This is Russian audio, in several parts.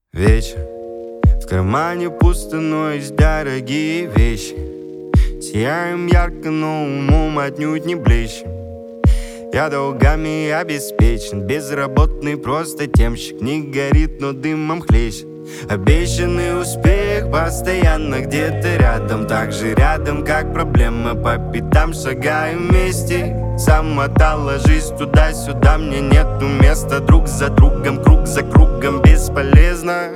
Вечер, в кармане пусто, но есть дорогие вещи. Сияем ярко, но умом отнюдь не блещем. Я долгами обеспечен, безработный просто темщик. Не горит, но дымом хлещет. Обещанный успех постоянно где-то рядом. Так же рядом, как проблемы, по пятам шагаем вместе. Замотала жизнь туда-сюда, мне нету места. Друг за другом, круг за кругом, бесполезно.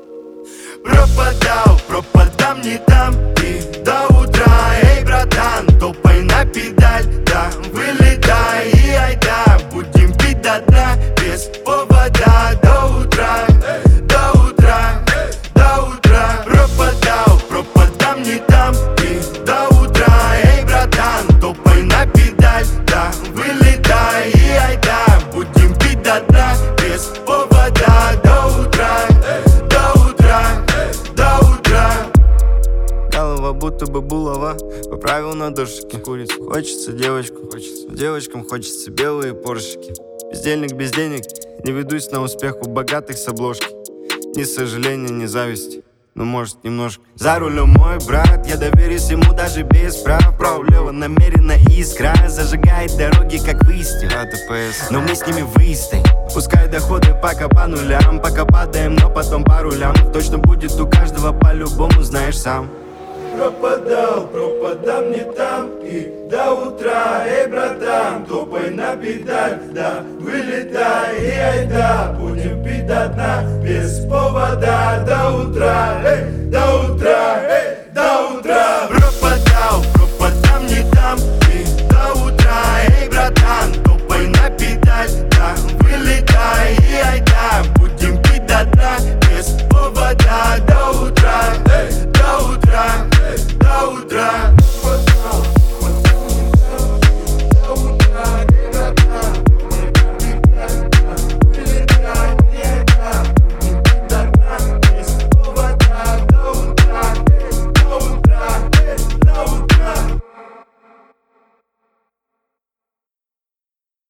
Пропадам не там и до утра. Эй, братан, топай на педаль, да, вылетай и айда. Будем пить до дна, без повода, до утра, до утра, до утра. Пропадам не там и до утра. Эй, братан, топай на педаль, да, вылетай и айда. Будем пить до дна, без повода, до утра, до утра, до утра. Голова будто бы булава, поправил на душике. Курицу хочется девочку, девочкам хочется белые поршики. Бездельник без денег, не ведусь на успех у богатых с обложки. Ни сожаления, ни зависти, но может немножко. За рулем мой брат, я доверюсь ему даже без прав. Право-лево намеренно искра зажигает дороги, как выстрел. Но мы с ними выстоим. Пускай доходы пока по нулям, пока падаем, но потом по рулям. Точно будет у каждого по-любому, знаешь сам. Пропадам не там и до утра. Эй, братан, топай на педаль, да, вылетай и айда. Будем пить до дна, без повода, до утра, эй, до утра, эй.